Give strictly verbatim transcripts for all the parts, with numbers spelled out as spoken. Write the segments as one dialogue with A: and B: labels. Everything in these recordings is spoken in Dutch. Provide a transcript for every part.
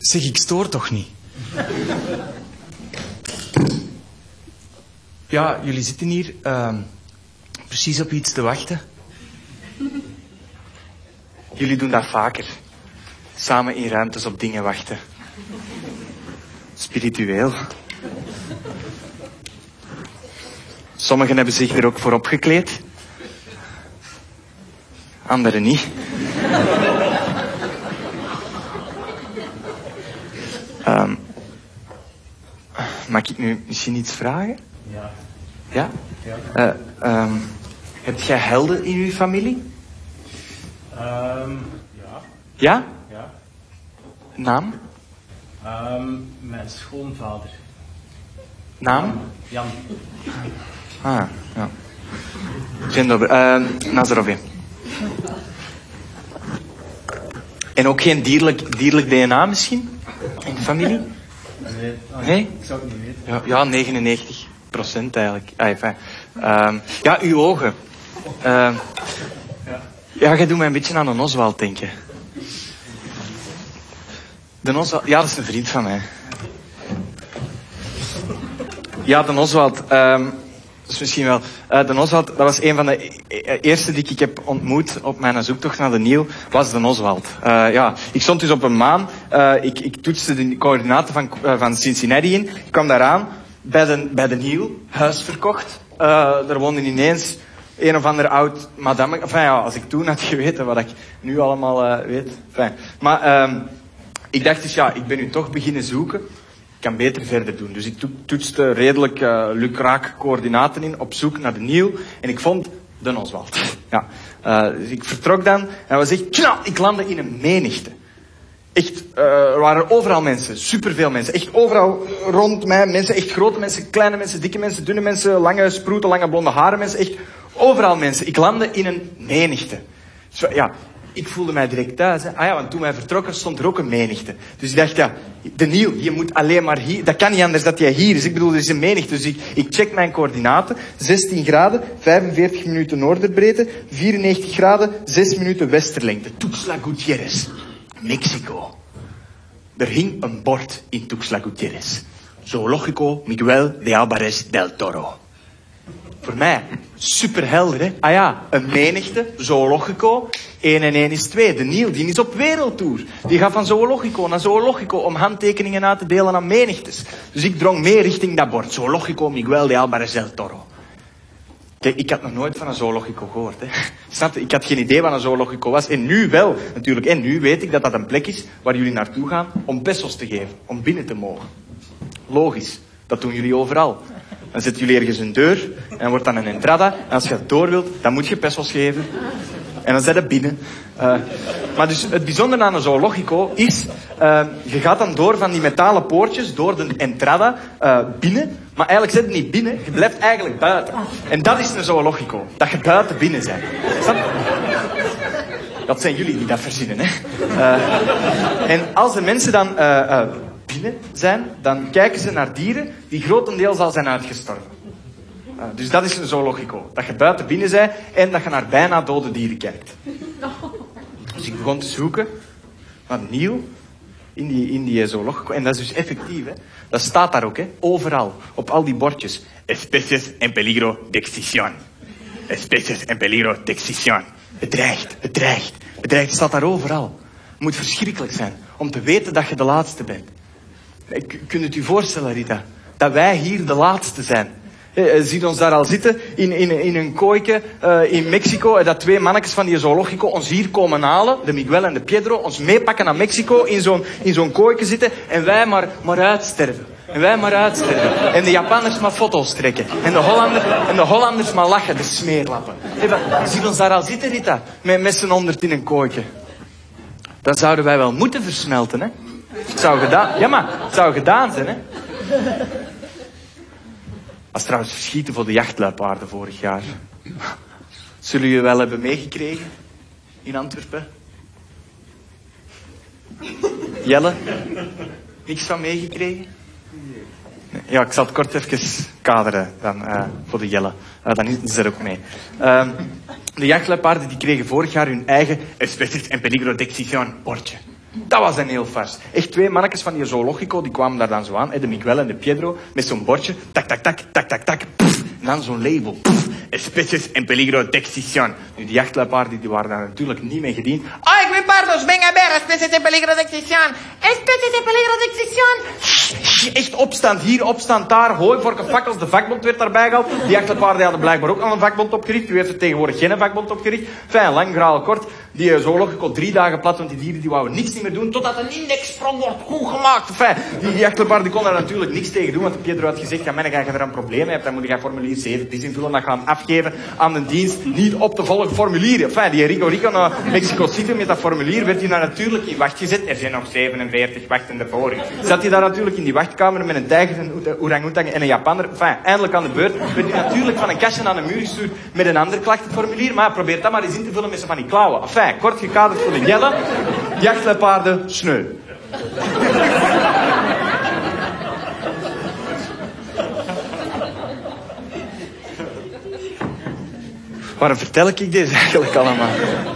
A: Zeg, ik stoor toch niet? Ja, jullie zitten hier uh, precies op iets te wachten. Jullie doen dat vaker. Samen in ruimtes op dingen wachten. Spiritueel. Sommigen hebben zich er ook voor opgekleed. Anderen niet. um, mag ik nu misschien iets vragen?
B: Ja.
A: Ja?
B: Ja.
A: Uh, um, heb jij helden in uw familie?
B: Um, ja.
A: Ja?
B: Ja.
A: Naam?
B: Um, mijn schoonvader.
A: Naam?
B: Jan.
A: Ah, ja. Dzień dobry. Uh, na zdrowie. En ook geen dierlijk, dierlijk D N A misschien? In de familie?
B: Nee. Oh,
A: Nee?
B: Ik zou het niet weten.
A: Ja, ja negenennegentig procent eigenlijk. Ah, enfin. um, ja, uw ogen. Uh,
B: Ja.
A: ja, jij doet mij een beetje aan een Oswald denken. De Oswald, ja, dat is een vriend van mij. Ja, de Oswald. Um, dat is misschien wel. Uh, de Oswald, dat was een van de e- eerste die ik heb ontmoet op mijn zoektocht naar de Niel, was de Oswald. Uh, ja, ik stond dus op een maan. Uh, ik, ik toetste de coördinaten van, uh, van Cincinnati in. Ik kwam daaraan bij de, bij de Niel, huis verkocht. Uh, er woonde ineens een of ander oud madame. Enfin, ja, als ik toen had geweten wat ik nu allemaal uh, weet. Enfin, maar uh, ik dacht dus, ja, ik ben nu toch beginnen zoeken. Ik kan beter verder doen. Dus ik to- toetste redelijk uh, lukraak coördinaten in op zoek naar de Niel. En ik vond de Oswald. Ja. Uh, dus ik vertrok dan en was echt, knal, ik landde in een menigte. Echt, uh, er waren overal mensen, superveel mensen. Echt overal rond mij mensen, echt grote mensen, kleine mensen, dikke mensen, dunne mensen, lange sproeten, lange blonde haren mensen. Echt overal mensen. Ik landde in een menigte. Zo, ja, ik voelde mij direct thuis. Hè. Ah ja, want toen wij vertrokken stond er ook een menigte. Dus ik dacht, ja, de Niel, je moet alleen maar hier. Dat kan niet anders dat jij hier is. Ik bedoel, er is een menigte. Dus ik, ik check mijn coördinaten. zestien graden, vijfenveertig minuten noorderbreedte, vierennegentig graden, zes minuten westerlengte. Tuxtla Gutiérrez, Mexico. Er hing een bord in Tuxtla Gutiérrez. Zoológico Miguel de Álvarez del Toro. Voor mij, superhelder, hè. Ah ja, een menigte, zoologico, één en één is twee. De Niel, die is op wereldtour. Die gaat van zoologico naar zoologico om handtekeningen uit te delen aan menigtes. Dus ik drong mee richting dat bord. Zoologico Miguel de Álvarez del Toro. Kijk, ik had nog nooit van een zoologico gehoord, hè. Snap je? Ik had geen idee wat een zoologico was. En nu wel, natuurlijk. En nu weet ik dat dat een plek is waar jullie naartoe gaan om pesos te geven. Om binnen te mogen. Logisch. Dat doen jullie overal. Dan zetten jullie ergens een deur en dan wordt dan een entrada. En als je door wilt, dan moet je pesos geven. En dan zit je binnen. Uh, maar dus het bijzondere aan een zoologico is, uh, je gaat dan door van die metalen poortjes, door de entrada, uh, binnen. Maar eigenlijk zit je niet binnen, je blijft eigenlijk buiten. En dat is een zoologico. Dat je buiten binnen bent. Snap je? Dat zijn jullie die dat verzinnen, hè. Uh, en als de mensen dan uh, uh, binnen zijn, dan kijken ze naar dieren die grotendeels al zijn uitgestorven. Uh, dus dat is een zoologico. Dat je buiten binnen bent en dat je naar bijna dode dieren kijkt. Dus ik begon te zoeken naar de Niel in die, in die zoologico. En dat is dus effectief, hè. Dat staat daar ook, hè. Overal. Op al die bordjes. Especies en peligro de extinción. Especies en peligro de extinción. Het dreigt, het dreigt. Het dreigt staat daar overal. Het moet verschrikkelijk zijn om te weten dat je de laatste bent. Kunt het u voorstellen, Rita? Dat wij hier de laatste zijn. Je ziet ons daar al zitten, in, in, in een kooike uh, in Mexico. Dat twee mannetjes van die zoologico ons hier komen halen. De Miguel en de Pedro. Ons meepakken naar Mexico. In zo'n, in zo'n kooike zitten. En wij maar, maar uitsterven. En wij maar uitsterven. En de Japanners maar foto's trekken. En de Hollanders, en de Hollanders maar lachen. De smeerlappen. Je ziet ons daar al zitten, Rita. Met, met z'n honderd in een kooike. Dan zouden wij wel moeten versmelten, hè. Het zou gedaan... Ja, maar het zou gedaan zijn, hè. Was trouwens verschieten voor de jachtluipaarden vorig jaar. Zullen jullie wel hebben meegekregen? In Antwerpen? Jelle? Niks van meegekregen? Nee. Ja, ik zal het kort even kaderen dan, uh, voor de Jelle. Uh, dan is ze er ook mee. Uh, de jachtluipaarden die kregen vorig jaar hun eigen Especies en peligro de extinción bordje. Dat was een heel fars. Echt twee mannetjes van die Zoologico, die kwamen daar dan zo aan. De Miguel en de Pedro, met zo'n bordje. Tak, tak, tak, tak, tak, tak. Pff, en dan zo'n label. Pff, especies en peligro de extinción. Nu, die jachtluipaarden, die waren daar natuurlijk niet mee gediend.
C: Oh, ik ben pardos, venga a ver, especies en peligro de extinción. Especies en peligro de extinción.
A: Echt opstand hier, opstand daar. Hooivorken, fakkels, de vakbond werd daarbij gehaald. Die jachtluipaarden hadden blijkbaar ook al een vakbond opgericht. U heeft er tegenwoordig geen vakbond opgericht. Fijn, lang verhaal kort. Die Zoologico drie dagen plat, want die dieren die wouden niks niet meer doen, totdat een indexsprong wordt goed gemaakt. Fijn, die jachtluipaarden konden daar natuurlijk niks tegen doen, want Pedro had gezegd, ja, man, ga je er een probleem mee hebt, dan moet je formulier zeven invullen, dat gaan afgeven aan de dienst, niet op te volgen formulieren. Fijn, die Rico Rico naar Mexico City met dat formulier werd hij daar natuurlijk in wacht gezet. Er zijn nog zevenenveertig wachtende voor u. Zat hij daar natuurlijk in die wachtkamer met een tijger, een orang-oetang en een Japanner. Fijn, eindelijk aan de beurt werd hij natuurlijk van een kastje aan de muur gestuurd met een ander klachtenformulier, maar probeer dat maar eens in te vullen met zo van die klauwen. Fijn, kort gekaderd voor de jelle, jachtluipaarden, sneu. Waarom vertel ik deze eigenlijk allemaal?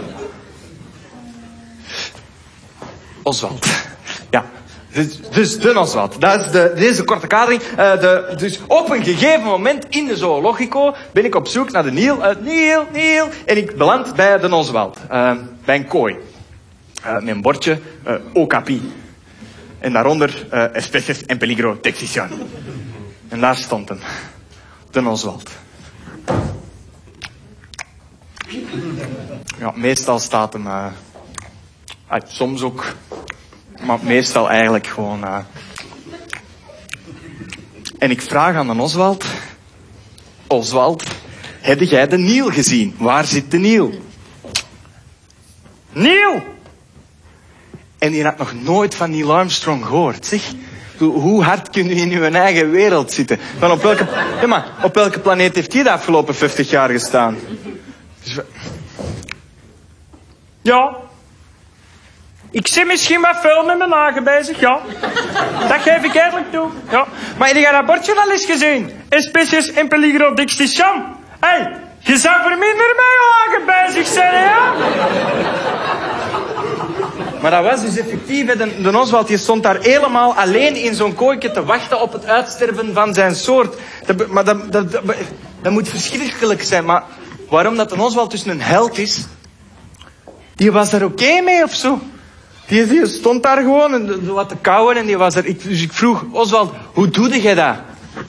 A: Oswald. Ja. Dus, dus de Oswald. Dat is de, deze korte kadering. Uh, de, dus op een gegeven moment in de Zoologico ben ik op zoek naar de Niel. Uh, Niel, Niel. En ik beland bij de Oswald. Uh, bij een kooi. Uh, met een bordje. Uh, Okapi. En daaronder uh, especies en peligro de extinción. En daar stond hem. De Oswald. Ja, meestal staat hem... Uh, uh, soms ook... Maar meestal eigenlijk gewoon... Uh... En ik vraag aan de Oswald... Oswald, heb jij de Niel gezien? Waar zit de Niel? Niel! En die had nog nooit van Neil Armstrong gehoord, zeg. Hoe hard kun je in je eigen wereld zitten? Van op welke... Ja, maar op welke planeet heeft hij de afgelopen vijftig jaar gestaan? Dus we... Ja... Ik zit misschien wat veel met mijn nagen bezig, ja. Dat geef ik eerlijk toe. Ja. Maar heb jij dat bordje al eens gezien? Especies en peligro de extinción. Hé, hey, je zou voor minder met je nagen bezig zijn, ja? Maar dat was dus effectief, de, de Oswald die stond daar helemaal alleen in zo'n kooitje te wachten op het uitsterven van zijn soort. Dat, maar dat, dat, dat, dat moet verschrikkelijk zijn, maar waarom dat de Oswald dus een held is, die was daar oké okay mee of zo. Die, die stond daar gewoon en wat te kauwen en die was er. Ik, dus ik vroeg, Oswald, hoe doe jij dat?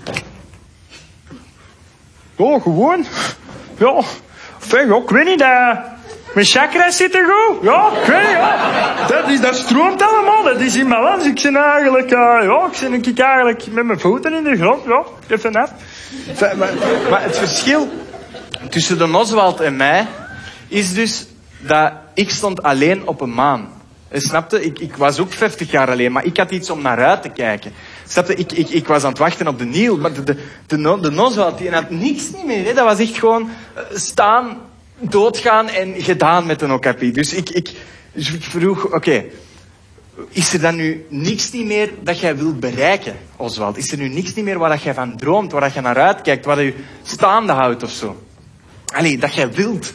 A: Oh, gewoon. Ja, fijn, ja, ik weet niet, dat... Mijn chakras zitten goed. Ja, ik weet niet, ja. Dat, is, dat stroomt allemaal, dat is in balans. Ik zit eigenlijk, uh, ja, ik zit ik eigenlijk met mijn voeten in de grond, ja, even af. Maar, maar, maar het verschil tussen de Oswald en mij is dus dat ik stond alleen op een maan. Snapte? Ik, ik was ook vijftig jaar alleen, maar ik had iets om naar uit te kijken. Snapte? Ik, ik, ik was aan het wachten op de Niel, maar de, de, de, de Oswald, die had niks niet meer. Hè? Dat was echt gewoon staan, doodgaan en gedaan met een Okapi. Dus ik, ik, dus ik vroeg, oké, okay, is er dan nu niks niet meer dat jij wilt bereiken, Oswald? Is er nu niks niet meer waar dat jij van droomt, waar dat je naar uitkijkt, waar dat je staande houdt of zo? Allee, dat jij wilt.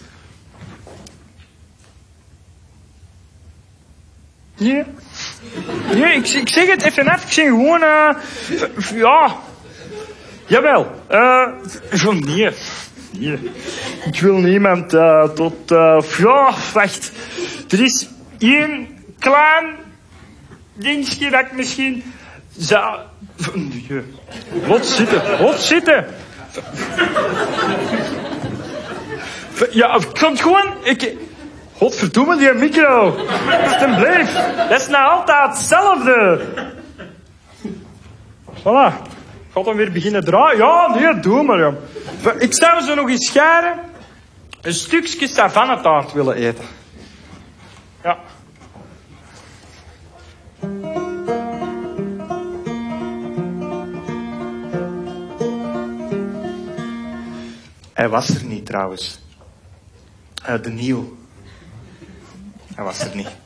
A: Nee. Nee, ik, ik zeg het even af. Ik zeg gewoon, uh, ja. Jawel. Uh, van nee. Nee. Ik wil niemand uh, tot, uh, ja, wacht. Er is één klein dingetje dat ik misschien zou... Nee. Laat zitten, laat zitten. Ja, ik kan het gewoon... Ik... Godverdomme, die micro. Alsjeblieft. Dat is nou altijd hetzelfde. Voilà. Gaat dan weer beginnen draaien? Ja, nee, doe maar. Ja. Ik zou zo nog eens scharen een stukje savannetaart willen eten. Ja. Hij was er niet trouwens. Uh, de Niel. Hij was er niet.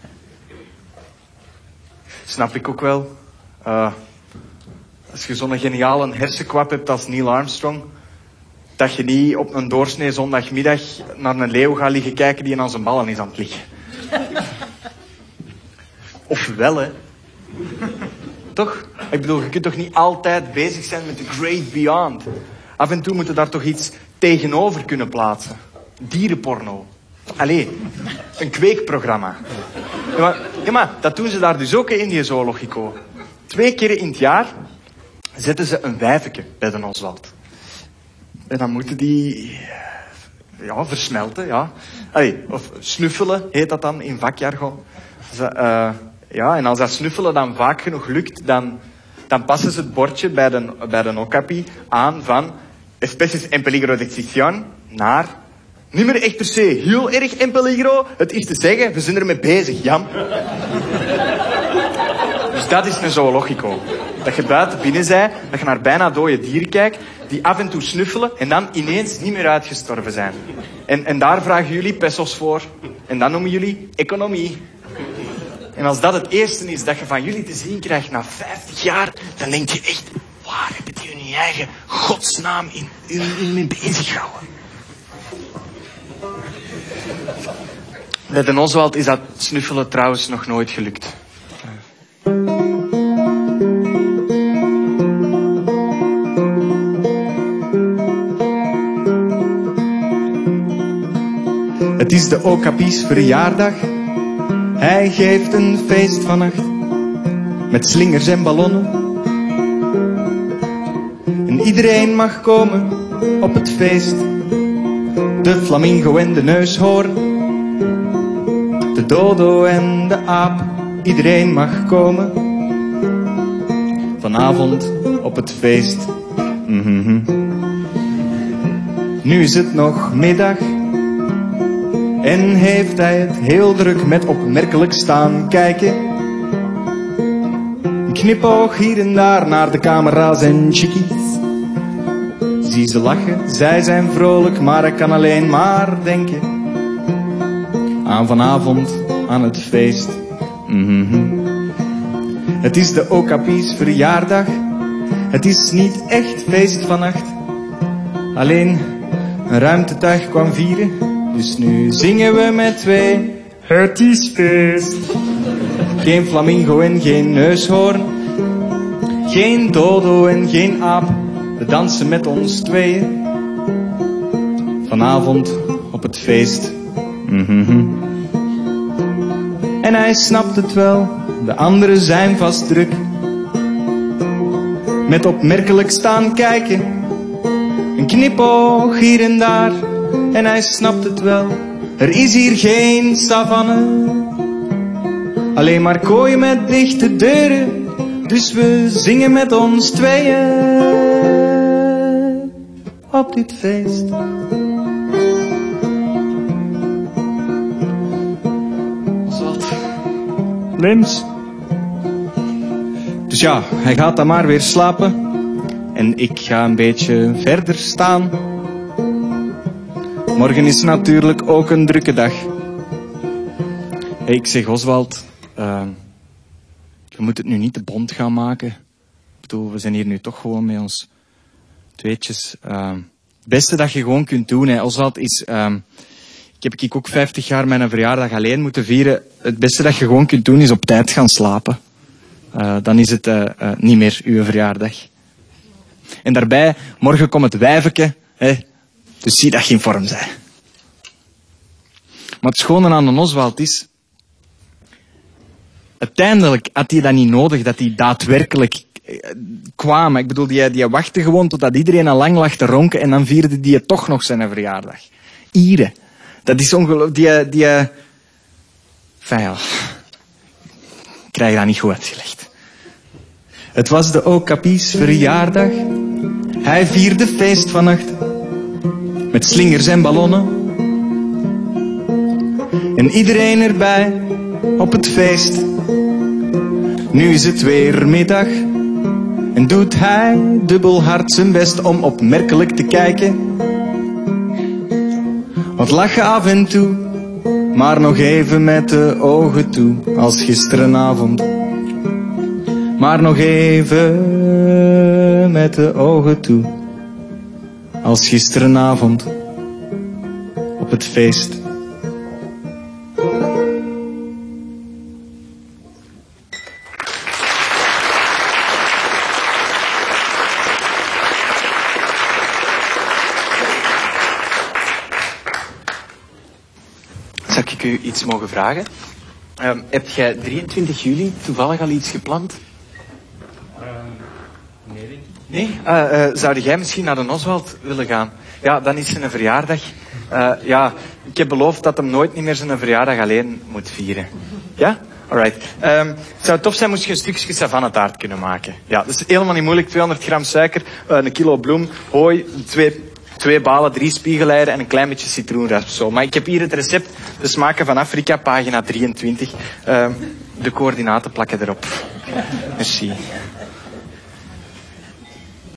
A: Snap ik ook wel. Uh, als je zo'n geniale hersenkwap hebt als Neil Armstrong, dat je niet op een doorsnee zondagmiddag naar een leeuw gaat liggen kijken die aan zijn ballen is aan het liggen. Of wel, hè? Toch? Ik bedoel, je kunt toch niet altijd bezig zijn met the great beyond. Af en toe moet je daar toch iets tegenover kunnen plaatsen. Dierenporno. Allee, een kweekprogramma. Ja maar, ja, maar dat doen ze daar dus ook in die zoologico. Twee keer in het jaar zetten ze een wijfeke bij de Oswald. En dan moeten die... Ja, versmelten, ja. Allee, of snuffelen, heet dat dan in vakjargon. Ze, uh, ja, en als dat snuffelen dan vaak genoeg lukt, dan, dan passen ze het bordje bij de, bij de okapi aan van especies en peligro de extinción naar niet meer echt per se heel erg en peligro. Het is te zeggen, we zijn ermee bezig, Jan. Dus dat is een zoologico. Dat je buiten binnen zij, dat je naar bijna dode dieren kijkt, die af en toe snuffelen en dan ineens niet meer uitgestorven zijn. En, en daar vragen jullie pesos voor. En dat noemen jullie economie. En als dat het eerste is dat je van jullie te zien krijgt na vijftig jaar, dan denk je echt, waar hebben die hun eigen godsnaam in, in, in mee bezig gehouden? Bij de Oswald is dat snuffelen trouwens nog nooit gelukt. Het is de Okapi's verjaardag. Hij geeft een feest vannacht. Met slingers en ballonnen. En iedereen mag komen op het feest. De flamingo en de neushoorn. De dodo en de aap. Iedereen mag komen. Vanavond op het feest. Mm-hmm. Nu is het nog middag. En heeft hij het heel druk met opmerkelijk staan kijken. Een knipoog hier en daar naar de camera's en chickies. Zie ze lachen, zij zijn vrolijk, maar ik kan alleen maar denken aan vanavond, aan het feest. Mm-hmm. Het is de Okapi's verjaardag. Het is niet echt feest vannacht. Alleen een ruimtetuig kwam vieren. Dus nu zingen we met twee. Het is feest. Geen flamingo en geen neushoorn. Geen dodo en geen aap. We dansen met ons tweeën. Vanavond op het feest. Mm-hmm. En hij snapt het wel. De anderen zijn vast druk. Met opmerkelijk staan kijken. Een knipoog hier en daar. En hij snapt het wel. Er is hier geen savanne. Alleen maar kooien met dichte deuren. Dus we zingen met ons tweeën. Op dit feest. Oswald. Lims. Dus ja, hij gaat dan maar weer slapen. En ik ga een beetje verder staan. Morgen is natuurlijk ook een drukke dag. Hey, ik zeg Oswald, uh, je moet het nu niet te bont gaan maken. Ik bedoel, we zijn hier nu toch gewoon met ons tweetjes. Uh, het beste dat je gewoon kunt doen, hè, Oswald, is... Uh, ik heb ik ook vijftig jaar mijn verjaardag alleen moeten vieren. Het beste dat je gewoon kunt doen is op tijd gaan slapen. Uh, dan is het uh, uh, niet meer uw verjaardag. En daarbij, morgen komt het wijveke, hè. Dus zie dat je in vorm bent. Maar het schone aan de Oswald is... Uiteindelijk had hij dat niet nodig, dat hij daadwerkelijk kwam. Ik bedoel, die, die wachtte gewoon totdat iedereen al lang lag te ronken en dan vierde die toch nog zijn verjaardag. Ieren. Dat is ongelooflijk. Die... die enfin, ja. Ik krijg dat niet goed uitgelegd. Het was de Okapi's verjaardag. Hij vierde feest vannacht. Met slingers en ballonnen. En iedereen erbij op het feest. Nu is het weer middag. En doet hij dubbel hard zijn best om opmerkelijk te kijken. Wat lachen af en toe. Maar nog even met de ogen toe. Als gisterenavond. Maar nog even met de ogen toe. Als gisterenavond op het feest. ik u iets mogen vragen? Um, heb jij drieëntwintig juli toevallig al iets gepland?
B: Um, nee, denk ik.
A: Nee? Uh, uh, zou jij misschien naar de Oswald willen gaan? Ja, dan is zijn verjaardag. Uh, ja, ik heb beloofd dat hem nooit niet meer zijn verjaardag alleen moet vieren. Ja? Alright. Um, het zou tof zijn moest je een stukje savannetaart kunnen maken. Ja, dat is helemaal niet moeilijk. tweehonderd gram suiker, uh, een kilo bloem, hooi, twee... Twee balen, drie spiegeleieren en een klein beetje citroenraspsel. Maar ik heb hier het recept, de smaken van Afrika, pagina drieëntwintig. Uh, de coördinaten plakken erop. Merci.